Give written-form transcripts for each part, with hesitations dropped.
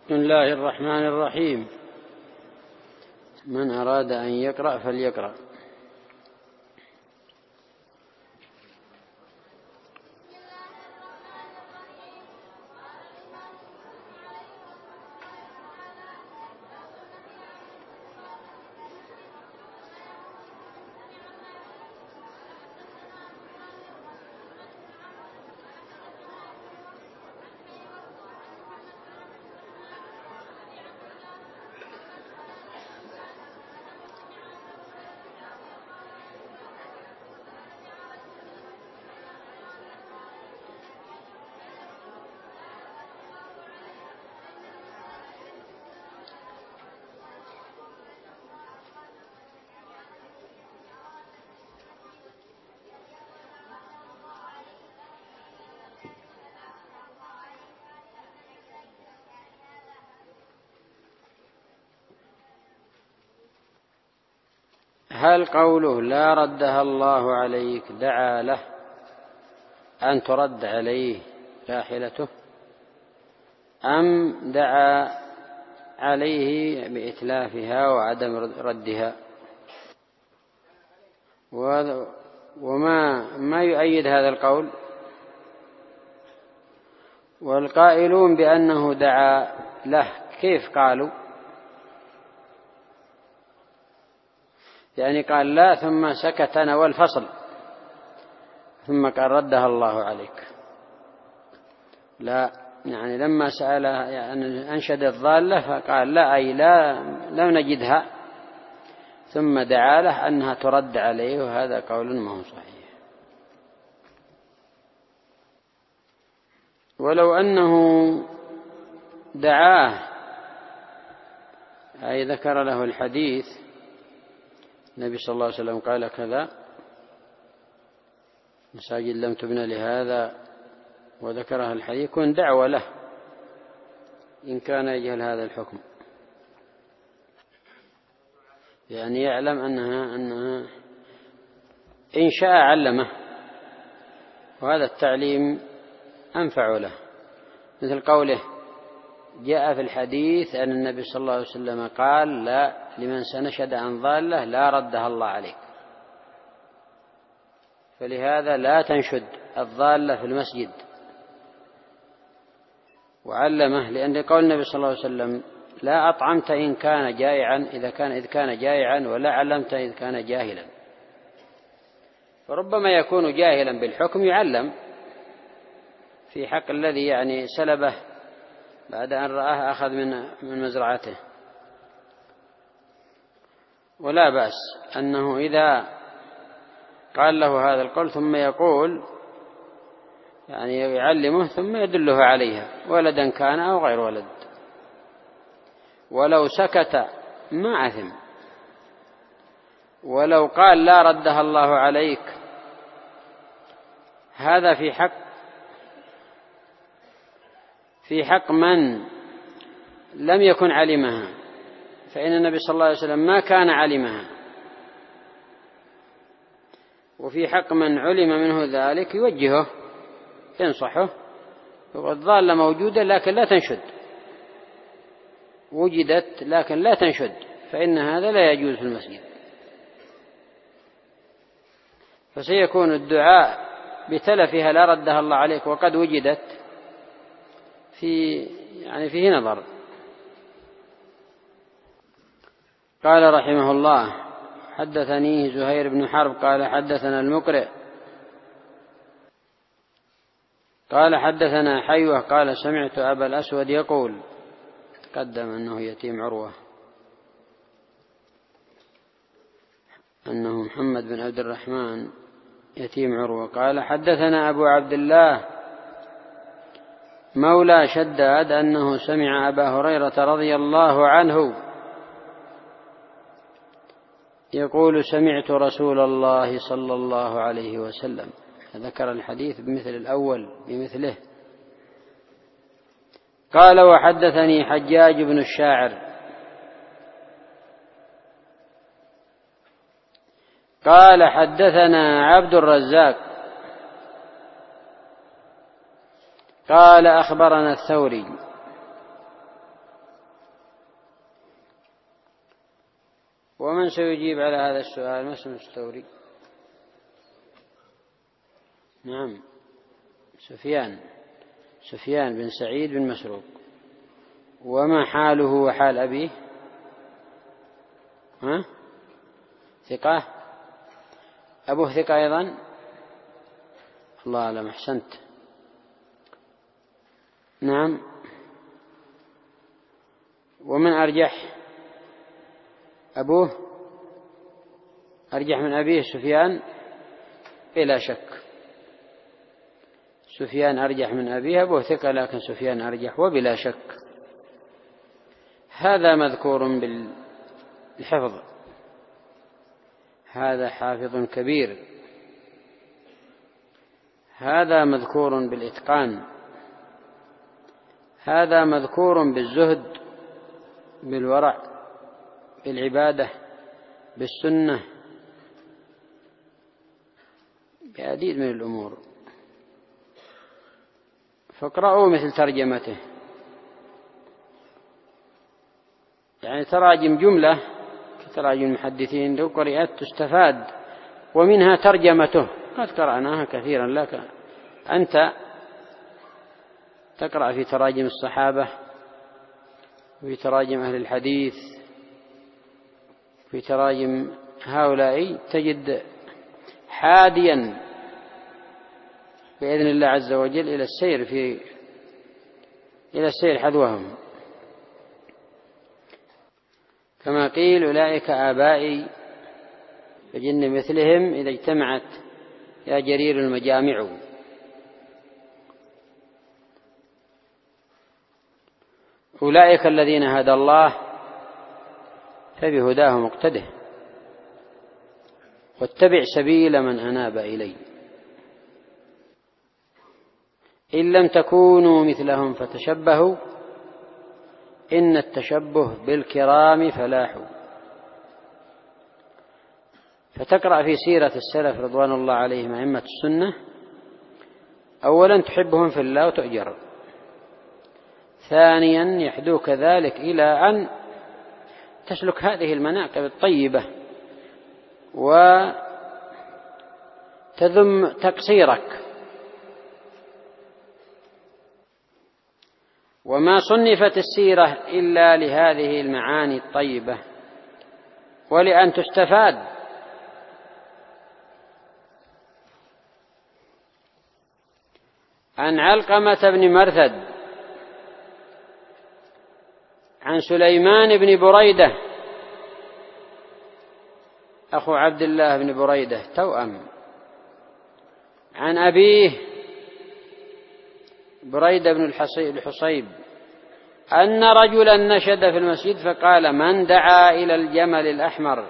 بسم الله الرحمن الرحيم. من أراد أن يقرأ فليقرأ. هل قوله لا ردها الله عليك دعا له أن ترد عليه راحلته، أم دعا عليه بإتلافها وعدم ردها؟ وما يؤيد هذا القول؟ والقائلون بأنه دعا له كيف قالوا؟ يعني قال لا ثم سكت نوى الفصل ثم قال ردها الله عليك. لا، يعني لما سأل يعني أنشد الضالة فقال لا، أي لا لم نجدها، ثم دعا له أنها ترد عليه، وهذا قول ما هو صحيح. ولو أنه دعاه أي ذكر له الحديث، النبي صلى الله عليه وسلم قال كذا، مساجد لم تبنى لهذا، وذكرها الحديث، يكون دعوة له إن كان يجهل هذا الحكم، يعني يعلم أنها إن شاء علمه، وهذا التعليم أنفع له، مثل قوله جاء في الحديث أن النبي صلى الله عليه وسلم قال لا لمن سنشد عن ضالة لا ردها الله عليك، فلهذا لا تنشد الضالة في المسجد، وعلمه، لأن قول النبي صلى الله عليه وسلم لا أطعمت إن كان جائعا إذ كان جائعا، ولا علمت إذ كان جاهلا، فربما يكون جاهلا بالحكم يعلم في حق الذي يعني سلبه بعد أن رآه أخذ من مزرعته. ولا بأس أنه إذا قال له هذا القول ثم يقول يعني يعلمه ثم يدله عليها، ولدا كان أو غير ولد، ولو سكت ما أثم. ولو قال لا ردها الله عليك، هذا في حق من لم يكن علمها، فإن النبي صلى الله عليه وسلم ما كان علمها، وفي حق من علم منه ذلك يوجهه ينصحه، والضالة موجودة لكن لا تنشد، وجدت لكن لا تنشد، فإن هذا لا يجوز في المسجد، فسيكون الدعاء بتلفها لا ردها الله عليك وقد وجدت فيه نظر. قال رحمه الله حدثني زهير بن حرب قال حدثنا المقرئ قال حدثنا حيوة قال سمعت أبا الأسود يقول، تقدم أنه يتيم عروة، أنه محمد بن عبد الرحمن يتيم عروة. قال حدثنا أبو عبد الله مولى شداد أنه سمع أبا هريرة رضي الله عنه يقول سمعت رسول الله صلى الله عليه وسلم، ذكر الحديث بمثل الأول بمثله. قال وحدثني حجاج بن الشاعر قال حدثنا عبد الرزاق قال أخبرنا الثوري ومن سيجيب على هذا السؤال؟ ما اسم الثوري؟ نعم، سفيان بن سعيد بن مسروق. وما حاله وحال أبيه؟ ثقة؟ أبوه ثقة أيضا؟ الله أعلم، أحسنت. نعم. ومن أرجح؟ أبوه أرجح من أبيه سفيان بلا شك. سفيان أرجح من أبيه، أبوه ثقة لكن سفيان أرجح وبلا شك. هذا مذكور بالحفظ، هذا حافظ كبير، هذا مذكور بالإتقان، هذا مذكور بالزهد، بالورع، بالعبادة، بالسنة، بعديد من الأمور. فاقرأوا مثل ترجمته، يعني تراجم جملة كتراجم المحدثين لو قرأت تستفاد، ومنها ترجمته. قد قرأناها كثيرا، لك أنت تقرأ في تراجم الصحابة، في تراجم أهل الحديث، في تراجم هؤلاء، تجد حاديا بإذن الله عز وجل إلى السير حذوهم. كما قيل: أولئك آبائي فجن مثلهم إذا اجتمعت يا جرير المجامع. أولئك الذين هدى الله فبهداه مقتده، واتبع سبيل من أناب إلي. إن لم تكونوا مثلهم فتشبهوا، إن التشبه بالكرام فلاح. فتقرأ في سيرة السلف رضوان الله عليهم أئمة السنة، أولا تحبهم في الله وتؤجر، ثانيا يحدوك ذلك إلى أن تسلك هذه المناقب الطيبة وتذم تقصيرك. وما صنفت السيرة إلا لهذه المعاني الطيبة ولأن تستفاد. عن علقمة بن مرثد عن سليمان بن بريدة أخو عبد الله بن بريدة توأم، عن أبيه بريدة بن الحصيب أن رجلا نشد في المسجد فقال: من دعا إلى الجمل الأحمر؟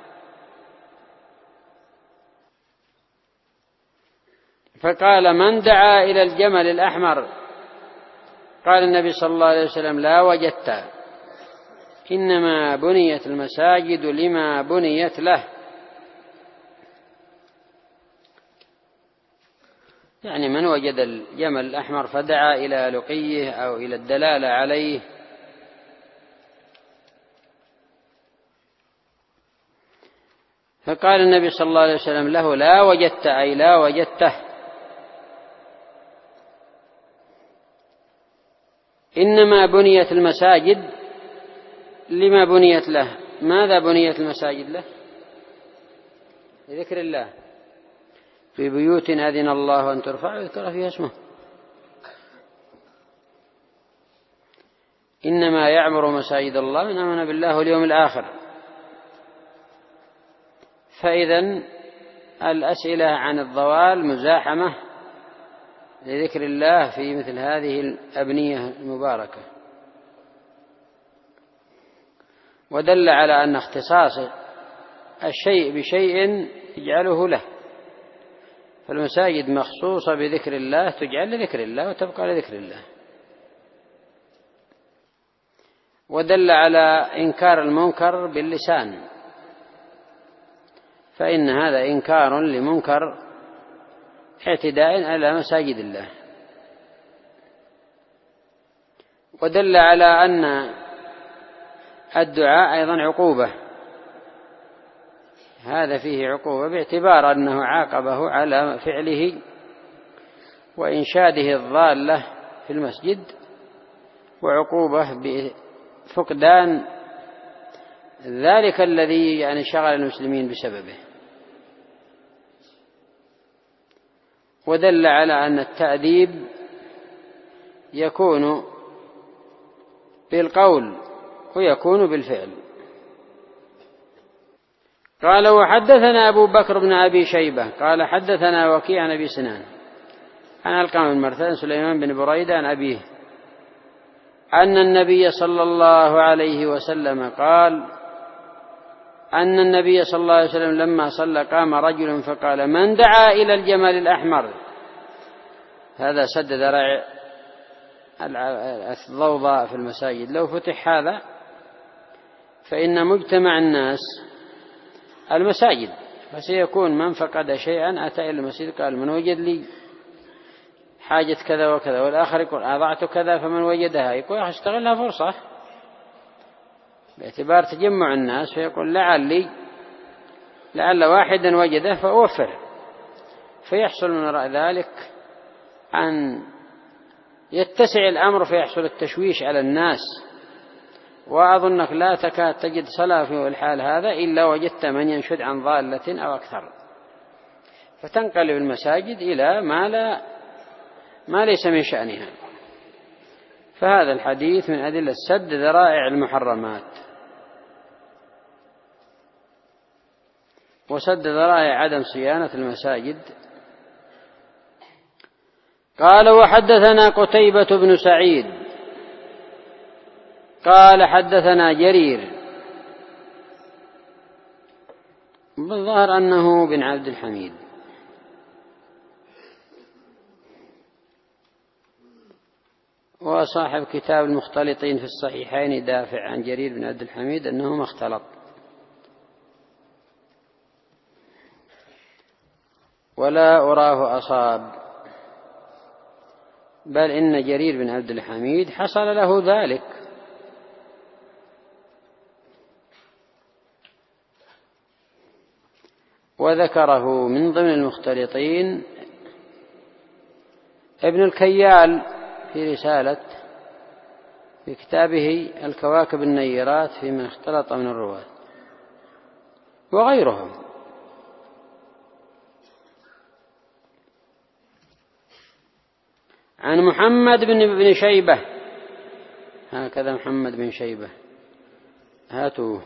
فقال: من دعا إلى الجمل الأحمر؟ قال النبي صلى الله عليه وسلم: لا وجدت، إنما بنيت المساجد لما بنيت له. يعني من وجد الجمل الأحمر فدعا إلى لقيه أو إلى الدلالة عليه فقال النبي صلى الله عليه وسلم له: لا وجدت، أي لا وجدته. إنما بنيت المساجد لما بنيت له. ماذا بنيت المساجد له؟ لذكر الله، في بيوت أذن الله أن ترفع ويذكر فيها اسمه. إنما يعمر مساجد الله من آمن بالله واليوم الآخر. فإذن الأسئلة عن الضوال مزاحمة لذكر الله في مثل هذه الأبنية المباركة. ودل على أن اختصاص الشيء بشيء يجعله له، فالمساجد مخصوصة بذكر الله تجعل لذكر الله وتبقى لذكر الله. ودل على إنكار المنكر باللسان، فإن هذا إنكار لمنكر اعتداء على مساجد الله. ودل على أن الدعاء أيضا عقوبة، هذا فيه عقوبة باعتبار أنه عاقبه على فعله وإنشاده الضالة في المسجد، وعقوبة بفقدان ذلك الذي يعني شغل المسلمين بسببه. ودل على أن التأديب يكون بالقول ويكون بالفعل. قال وحدثنا أبو بكر بن أبي شيبة قال حدثنا وكيع عن أبي سنان عن علقمة بن مرثد سليمان بن بريدة عن أبيه أن النبي صلى الله عليه وسلم قال أن النبي صلى الله عليه وسلم لما صلى قام رجل فقال من دعا إلى الجمل الأحمر. هذا سد ذرائع الضوضاء في المساجد. لو فتح هذا فإن مجتمع الناس المساجد، فسيكون من فقد شيئا أتى إلى المسجد قال من وجد لي حاجة كذا وكذا، والآخر يقول أضعت كذا فمن وجدها يقول استغلها فرصة باعتبار تجمع الناس، فيقول لعل واحدا وجده فأوفر، فيحصل من وراء ذلك أن يتسع الأمر فيحصل التشويش على الناس. وأظنك لا تكاد تجد صلاة في الحال هذا إلا وجدت من ينشد عن ضالة أو أكثر، فتنقلب المساجد إلى ما ليس من شأنها. فهذا الحديث من أدلة سد ذرائع المحرمات وسد ذرائع عدم صيانة المساجد. قال وحدثنا قتيبة بن سعيد قال حدثنا جرير بالظاهر أنه بن عبد الحميد، وصاحب كتاب المختلطين في الصحيحين دافع عن جرير بن عبد الحميد أنه ما اختلط، ولا أراه أصاب، بل إن جرير بن عبد الحميد حصل له ذلك، وذكره من ضمن المختلطين ابن الكيال في رسالة في كتابه الكواكب النيرات فيما اختلط من الرواة وغيرهم. عن محمد بن شيبة، هكذا محمد بن شيبة، هاتوا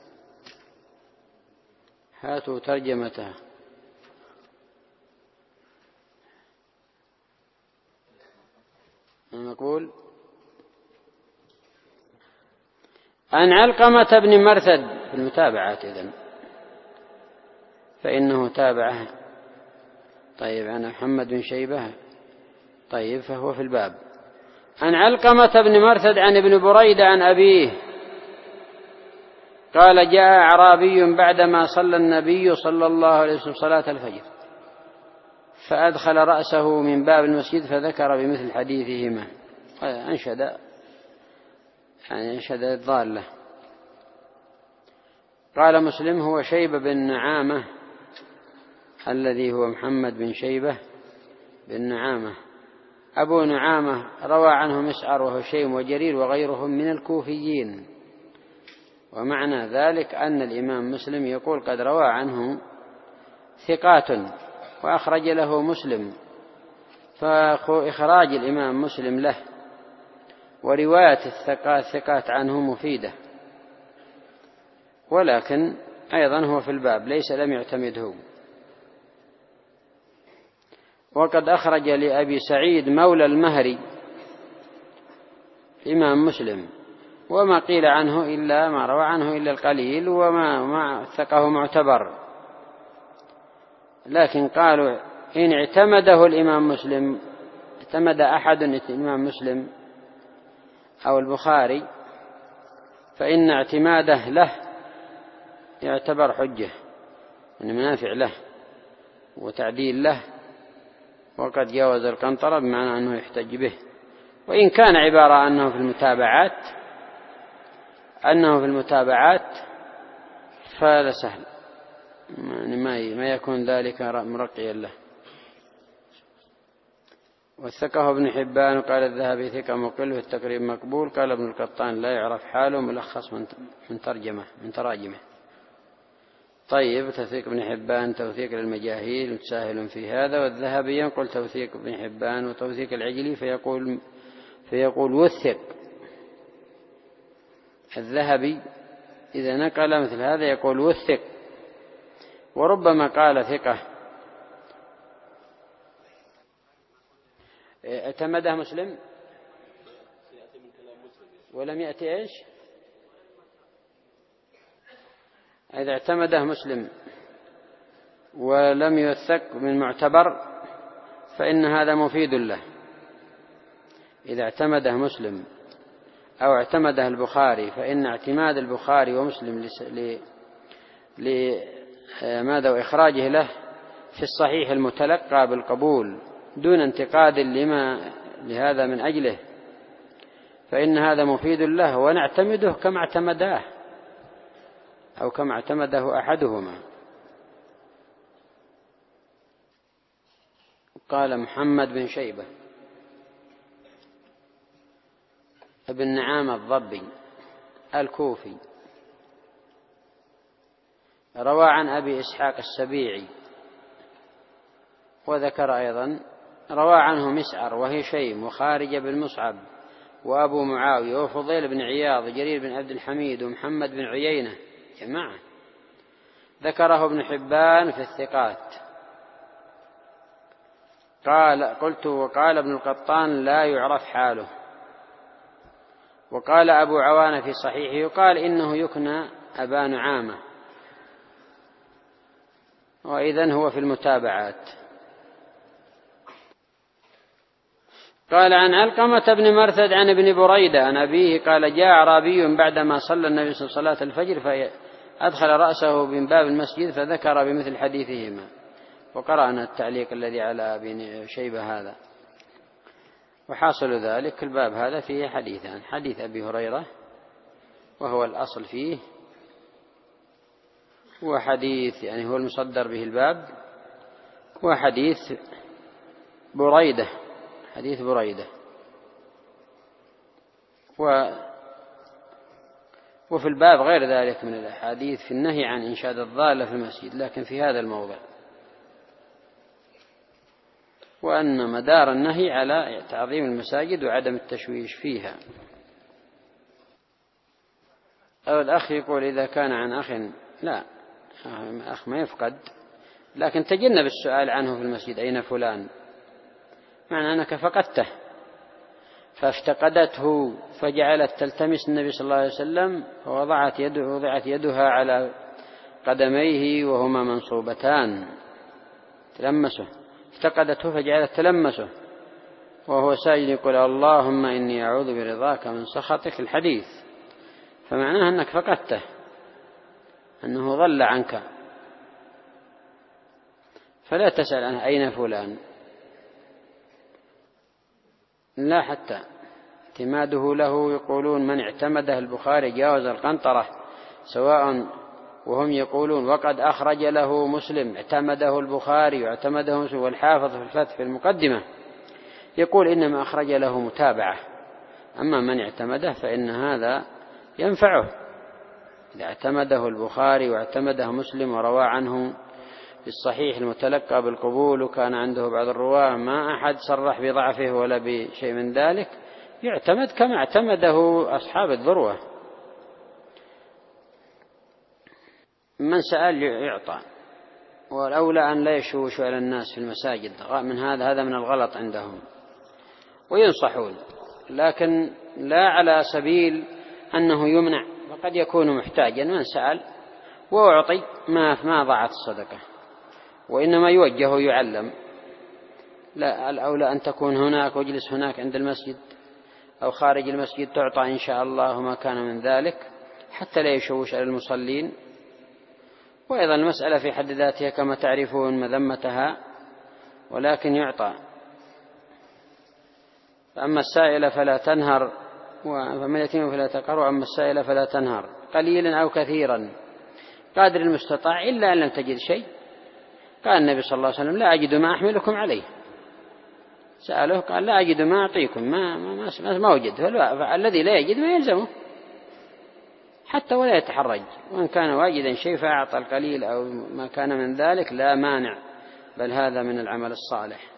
ترجمته. نقول عن علقمة بن مرثد في المتابعات إذن فإنه تابعه. طيب عن محمد بن شيبة، طيب فهو في الباب. عن علقمة بن مرثد عن ابن بريدة عن أبيه قال جاء أعرابي بعدما صلى النبي صلى الله عليه وسلم صلاة الفجر فأدخل رأسه من باب المسجد فذكر بمثل حديثهما، أنشد الضالة. قال مسلم هو شيبة بن نعامة الذي هو محمد بن شيبة بن نعامة أبو نعامة، روى عنه مسعر وهشيم وجرير وغيرهم من الكوفيين. ومعنى ذلك أن الإمام مسلم يقول قد روى عنه ثقات وأخرج له مسلم، فإخراج الإمام مسلم له ورواية الثقات عنه مفيدة، ولكن أيضا هو في الباب ليس لم يعتمده. وقد أخرج لأبي سعيد مولى المهري الإمام مسلم، وما قيل عنه إلا ما روى عنه إلا القليل، وما ثقه معتبر، لكن قالوا إن اعتمده الإمام مسلم، اعتمد أحد الإمام مسلم أو البخاري، فإن اعتماده له يعتبر حجة من منافع له وتعديل له، وقد جاوز القنطرة بمعنى أنه يحتج به. وإن كان عبارة أنه في المتابعات فهذا سهل، يعني ما يكون ذلك مرقيا له. وثقه ابن حبان وقال الذهبي ثقة مقل، والتقريب مقبول. قال ابن القطان لا يعرف حاله، ملخص من تراجمه. طيب، توثيق ابن حبان توثيق للمجاهيل متساهل في هذا، والذهبي ينقل توثيق ابن حبان وتوثيق العجلي فيقول وثق. الذهبي إذا نقل مثل هذا يقول وثق، وربما قال ثقة. اعتمده مسلم ولم يأتي إيش؟ إذا اعتمده مسلم ولم يوثق من معتبر فإن هذا مفيد له. إذا اعتمده مسلم أو اعتمده البخاري، فإن اعتماد البخاري ومسلم لماذا وإخراجه له في الصحيح المتلقى بالقبول دون انتقاد لهذا من أجله، فإن هذا مفيد له، ونعتمده كما اعتمداه أو كما اعتمده أحدهما. قال محمد بن شيبة ابن نعام الضبي الكوفي، روى عن أبي إسحاق السبيعي، وذكر أيضا روى عنه مسعر وهشيم وخارج بن مصعب وأبو معاوية وفضيل بن عياض وجرير بن عبد الحميد ومحمد بن عيينة جماعة. ذكره ابن حبان في الثقات. وقال ابن القطان لا يعرف حاله. وقال أبو عوانة في صحيحه قال إنه يكنى أبا نعامة، وإذن هو في المتابعات. قال عن علقمة بن مرثد عن ابن بريدة عن أبيه قال جاء أعرابي بعدما صلى النبي صلى الله عليه وسلم صلاة الفجر فأدخل رأسه من باب المسجد فذكر بمثل حديثهما. وقرأنا التعليق الذي على أبي شيبة هذا. وحاصل ذلك الباب هذا فيه حديثان: حديث أبي هريرة وهو الأصل فيه، وحديث يعني هو المصدر به الباب، وحديث بريدة، حديث بريدة. وفي الباب غير ذلك من الأحاديث في النهي عن إنشاد الضالة في المسجد، لكن في هذا الموضع، وأن مدار النهي على تعظيم المساجد وعدم التشويش فيها. أو الأخ يقول إذا كان عن أخ، لا، أخ ما يفقد، لكن تجنب السؤال عنه في المسجد أين فلان، معنى أنك فقدته، فافتقدته فجعلت تلتمس النبي صلى الله عليه وسلم، ووضعت يدها على قدميه وهما منصوبتان تلمسه، افتقدته فجعلت تلمسه وهو ساجد يقول اللهم إني أعوذ برضاك من سخطك، الحديث، فمعناه أنك فقدته، أنه ضل عنك، فلا تسأل عنه أين فلان، لا، حتى اعتماده له يقولون من اعتمده البخاري جاوز القنطرة، سواء وهم يقولون وقد أخرج له مسلم اعتمده البخاري واعتمده مسلم، والحافظ في الفتح في المقدمة يقول إنما أخرج له متابعة، أما من اعتمده فإن هذا ينفعه إذا اعتمده البخاري واعتمده مسلم وروى عنه في الصحيح المتلقى بالقبول، وكان عنده بعض الرواة ما أحد صرح بضعفه ولا بشيء من ذلك، يعتمد كما اعتمده أصحاب الذروة. من سأل يعطى، والأولى أن لا يشوش على الناس في المساجد، من هذا من الغلط عندهم، وينصحون، لكن لا على سبيل أنه يمنع، فقد يكون محتاجا. من سأل وأعطي ما ضاعت الصدقة، وإنما يوجه ويعلم. لا، الأولى أن تكون هناك واجلس هناك عند المسجد أو خارج المسجد تعطى إن شاء الله ما كان من ذلك، حتى لا يشوش على المصلين. وأيضا المسألة في حد ذاتها كما تعرفون مذمتها، ولكن يعطى. فأما السائل فلا تنهر، وأما اليتيم فلا تقهر، وأما السائل فلا تنهر، قليلا أو كثيرا قادر المستطاع إلا أن لم تجد شيء. قال النبي صلى الله عليه وسلم لا أجد ما أحملكم عليه. سأله قال لا أجد ما أعطيكم، ما وجد. الذي لا يجد ما يلزمه حتى ولا يتحرج، وإن كان واجدا شيء فأعطى القليل أو ما كان من ذلك لا مانع، بل هذا من العمل الصالح.